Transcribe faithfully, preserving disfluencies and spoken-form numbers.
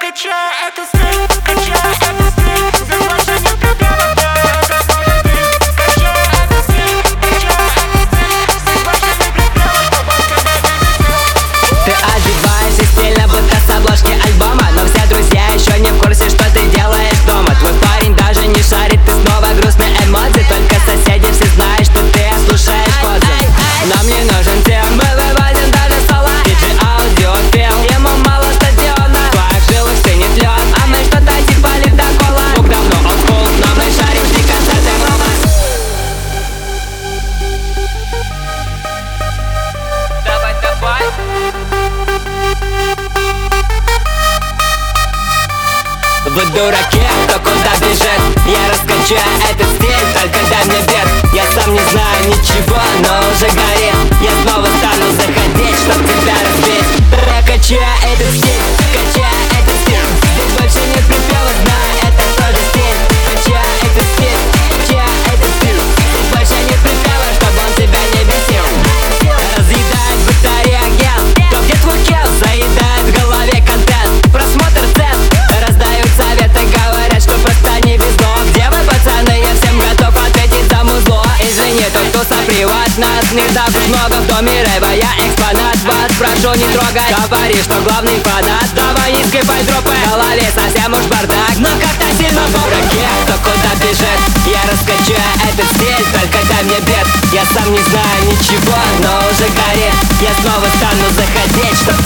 Качай эту стиль, качай эту стиль, заглашение припевов, да, это твой стиль. Качай эту стиль, качай эту стиль, заглашение припевов, тобой тебя не Ты одеваешься стильно, будто с обложки альбома, но все друзья еще не в курсе, что ты делаешь дома. Твой парень даже не шарит, ты снова грустные эмоции, только соседи все знают, что ты слушаешь позы. Нам не нужен тем, мы выводим даже слова. Диджей аудиофил, ему мало стадиона. В твоих жилах стынет лед, а мы что-то типа ледокола. Звук давно олдскул, но мы шарим, жди концерты в Рома. Давай, давай. Вы дураки, кто куда бежит? Я раскачаю этот стиль, только дай мне бег. Я сам не знаю ничего, но уже горит. Я снова стану заходить, чтоб тебя разбить. Я качаю этот стиль, качаю этот стиль. Здесь больше нет припевов, знаю, это тоже стиль. Качаю этот стиль, качаю этот стиль. Здесь больше нет припевов, чтобы он тебя не бесил. Разъедает батарея гел, то где твой кел? Заедает в голове контент, просмотр цен. Раздают советы, говорят, что просто не везло. Где вы, пацаны? Я всем готов ответить за музло. Извини, тот, кто соприват нас не так уж много в доме рэва. Я экспонат, вас прошу не трогать. Говори, что главный фанат. Давай не скипай дропы, в голове совсем уж бардак, но как-то сильно в дураке, кто куда бежит? Я раскачаю этот стиль, только дай мне бед. Я сам не знаю ничего, но уже горит. Я снова стану заходить, чтоб